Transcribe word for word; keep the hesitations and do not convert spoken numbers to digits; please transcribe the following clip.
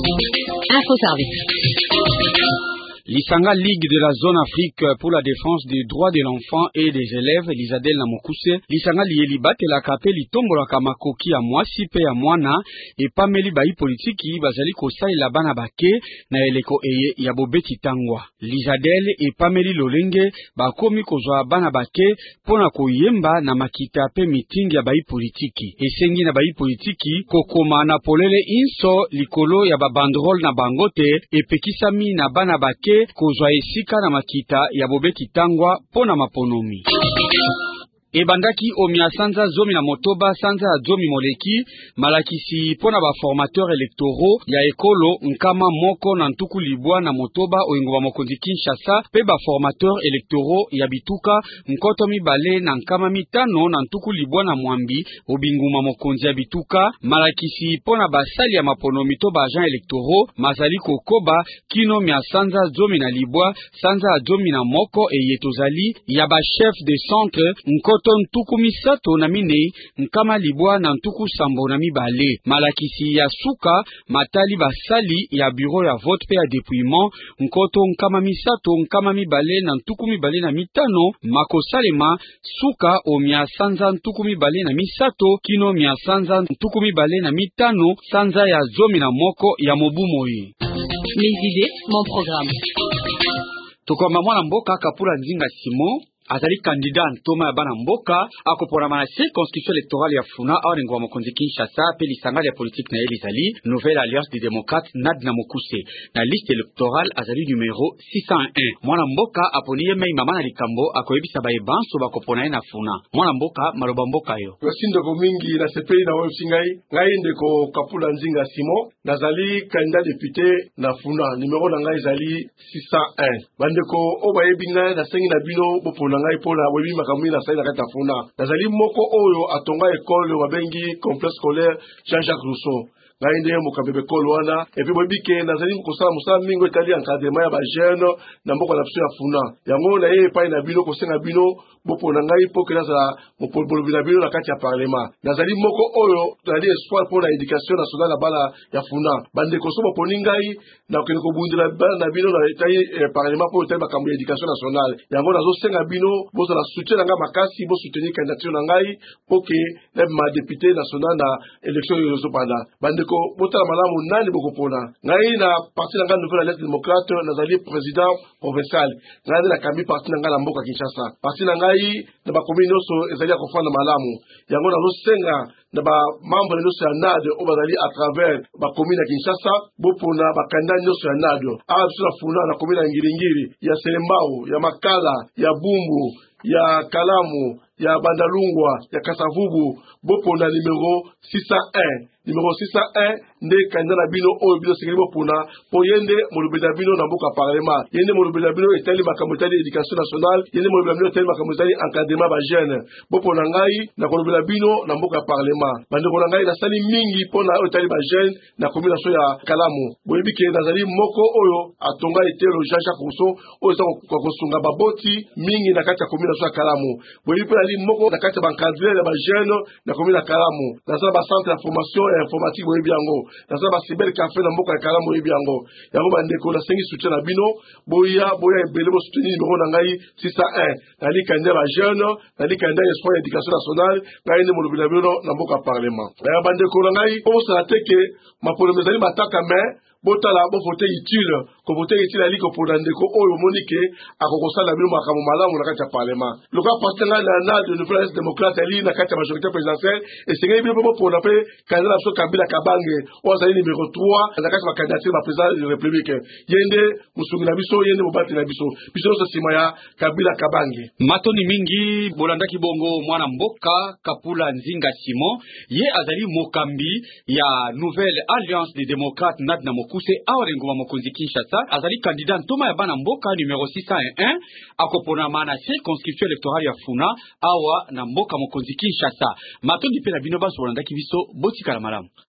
Info Service. L'Isanga Ligue de la Zone Afrique pour la défense des droits de l'enfant et des élèves, l'Isadel Namokuse, l'Isanga Lielibat et la Kapé Litombola Kamakoki à moi, Sipe à Mwana, et Pameli Bayi Politiki, Bazali Kosa et la Banabake, na Eleko Eye, Yabobeti Tangwa. L'Isadel et Pameli Lolenge, Bakomi Kozwa Banabake, Pona Koyemba, na Makita Pe Meeting ya Bayi Politiki. Et Sengi na Bayi Politiki, Kokoma na Polele Inso, Likolo ya Babandrol na Bangote, et Pekisami na Banabake, kozwa esika na makita ya Bobeti Tangwa pona maponomi. Ebandaki omia sanza zomi na motoba sanza zomi moleki malakisi pona ba formateur électoraux ya ekolo nkama moko na ntuku libwa na motoba oingo mokonzi Kinshasa pe ba formateur électoraux ya bituka nkoto mibale na nkama mitano na ntuku libwa na mwambi obinguma mokonzi ya bituka malakisi pona basali ya maponomi to ba agent électoraux mazali kokoba kino mia sanza zomi na libwa sanza zomi na moko eyetozali ya ba chef de centre nkoto ntuku misato na mine nkama libwa na ntuku sambo na mibale malakisi ya suka matali basali ya bureau ya vote pe ya dépouillement nkoto nkama misato nkama mibale na ntuku mibale na mitano makosalema suka o mia sanza ntuku mibale na misato kino mia sanza ntuku mibale na mitano sanza ya zomi na moko ya mobumoi. Mes idées, mon programme. Tokoma mwana mboka Kapula Nzinga Simon azali candidat ntoma ya bana mboka akopona mana circonscription électorale ya Funa awengo wa mokonzi Kinshasa pe lisanga ya politique na Elizali Nouvelle Alliance des Démocrates Nad Namokuse na liste électorale azali numéro six cent un. Mwana mboka aponiye mei mama na likambo akoyebisa baye banso bakopona na Funa. Mwana mboka maloba mboka yo wasindo ko mingi na sepeli na wasingai ngai ndeko Kapula Nzinga Simon nazali candidat député na Funa numéro na ngai zali six cent un. Bandeko obayebi ngai na sengi na bino bopo ngai pona webi makamwi na sai na kata Funa nazali moko oyo atonga école wabengi complexe scolaire Jean-Jacques Rousseau ngai nde mokambe bekolo wana et puis bobike nazali kosala musala mingo etali encadrement ya ba jeune na mboka na biso ya Funa yango na ye epai na bino kosenga bino bopona ngai po ke nazala mopolobolo na bino na kati ya parlement nazali moko oyo nazali espoir pour la éducation nationale na bala ya Funa bandeko so boponi ngai na kokende kobundela bana na bino na etai parlement po etali makambo ya éducation nationale yango nazosenga bino bozala soutien na ngai makasi bo soutenir candidature na ngai po ke na ma député national na élection yo zopanda bandeko botala malamu nani bokopona ngai na parti na ngai Nouvelle Alliance démocrate nazali président provincial ngai na kambi parti na ngai na mboka Kinshasa parti na ngai na ba commune nyonso ezali akofanda malamu yango nazosenga na ba membre nyonso ya N A D o bazali à travers ba commune ya Kinshasa bopona ba candidat nyonso ya N A D a biso na Funa na commune ya Ngiringiri ya Selembao ya Makala ya Bumbu ya Kalamu ya Bandalungwa ya Kasavubu bopona numéro six cent un numéro six cent un nde candidat na bino oyo bino sekeli bopona po yende molobeli na bino na mboka parlement yende molobeli na bino etali makambo etali éducation nationale yende molobeli na bino etali makambo etali encadrement ba jeune bopona ngai na kolobela bino na mboka parlement bandeko na ngai nasali mingi pona oyo etali ba jeune na commune ya Kalamu boyebi ke nazali moko oyo atonga etelo Jean-Jacques Rousseau oyo eza kosunga baboti mingi na kati ya commune ya Kalamu boyebi pe ali moko na kati ya bancadrer ya ba jeune na commune ya Kalamu nasala ba centre ya formation informatique boyebi yango nasala ba cyber café na mboka ya Kalamu boyebi yango yango bandeko na sengi soutien na bino boya boya ebele bo soutenir numéro na ngai six cent un nali candidat ba jeune nali candidat espoir éducation nationale ngai ne molobeli na bino na mboka parlement ya bandeko na ngai osala teke mapolo mezali mataka mais botala bo voter utile ko voter utile ali ko pona ndeko oyo monike akokosala bino makambo malamu na kati ya parlement loka partenga na na de Nouvelle Alliance démocrate ali na kati ya majorité présidentielle et c'est ngeli bino pona pe candidat so Kabila Kabange ozali numéro trois na kati ya candidature ya président de la République yende musungi na biso yende mobati na biso biso so sima ya Kabila Kabange matoni mingi bolanda kibongo mwana mboka Kapula Nzinga Simon ye azali mokambi ya Nouvelle Alliance des Démocrates Nad Namokuse awarengo wa mokonzi Kinshasa azali candidat ntoma ya bana mboka numéro six cent un akopona mana circonscription électorale ya Funa awa na mboka mokonzi Kinshasa matoni pe na bino baso bolanda kibiso botika la malamu.